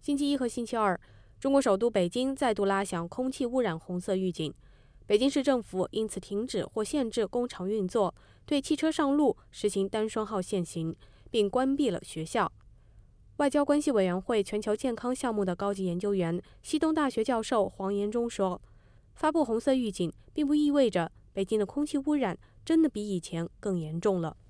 星期一和星期二，中国首都北京再度拉响空气污染红色预警。北京市政府因此停止或限制工厂运作，对汽车上路实行单双号限行，并关闭了学校。外交关系委员会全球健康项目的高级研究员、西东大学教授黄延忠说，发布红色预警并不意味着北京的空气污染真的比以前更严重了。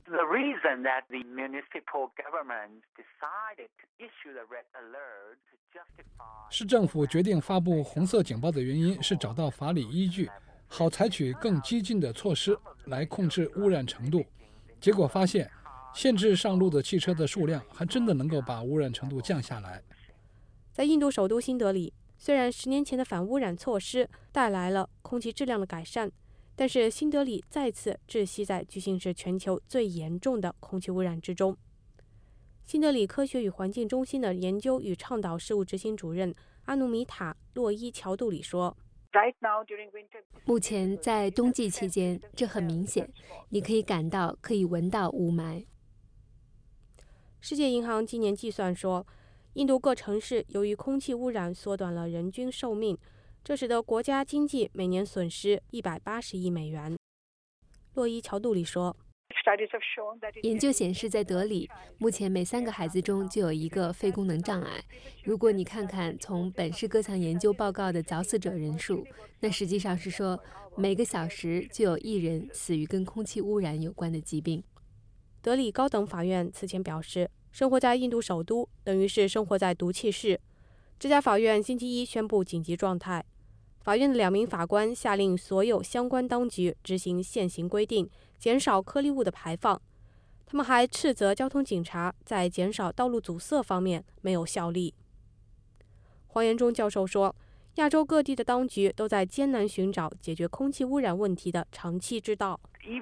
市政府决定发布红色警报的原因是找到法理依据，好采取更激进的措施来控制污染程度。结果发现，限制上路的汽车的数量还真的能够把污染程度降下来。 在印度首都新德里，虽然10年前的反污染措施带来了空气质量的改善，但是新德里再次窒息在据信是全球最严重的空气污染之中。新德里科学与环境中心的研究与倡导事务执行主任阿努米塔·洛伊乔杜里说， 目前在冬季期间，这很明显，你可以感到、可以闻到雾霾。 世界银行今年计算说，印度各城市由于空气污染缩短了人均寿命，这使得国家经济每年损失180亿美元。洛伊乔杜里说， 研究显示，在德里，目前每3个孩子中就有1个肺功能障碍。如果你看看从本市各项研究报告的早死者人数，那实际上是说，每个小时就有1人死于跟空气污染有关的疾病。 德里高等法院此前表示，生活在印度首都等于是生活在毒气室。这家法院星期一宣布紧急状态。法院的2名法官下令所有相关当局执行现行规定，减少颗粒物的排放。他们还斥责交通警察在减少道路阻塞方面没有效力。黄延忠教授说，亚洲各地的当局都在艰难寻找解决空气污染问题的长期之道。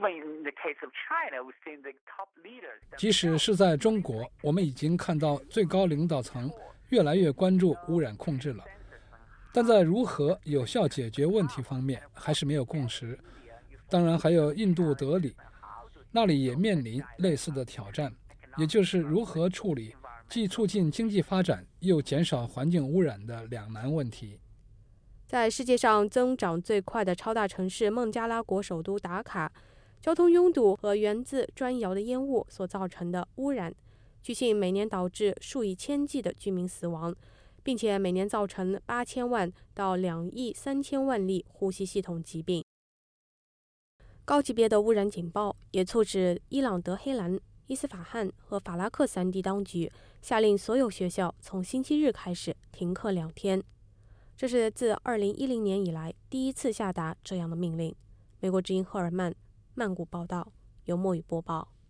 即使是在中国，我们已经看到最高领导层越来越关注污染控制了，但在如何有效解决问题方面还是没有共识。当然还有印度德里，那里也面临类似的挑战，也就是如何处理既促进经济发展又减少环境污染的两难问题。 在世界上增长最快的超大城市孟加拉国首都达卡，交通拥堵和源自砖窑的烟雾所造成的污染，据信每年导致数以千计的居民死亡，并且每年造成8000万到2亿3000万例呼吸系统疾病。高级别的污染警报也促使伊朗德黑兰、伊斯法罕和法拉克3地当局下令所有学校从星期日开始停课2天。这是自2010年以来第一次下达这样的命令。美国之音赫尔曼曼谷报道，由墨雨播报。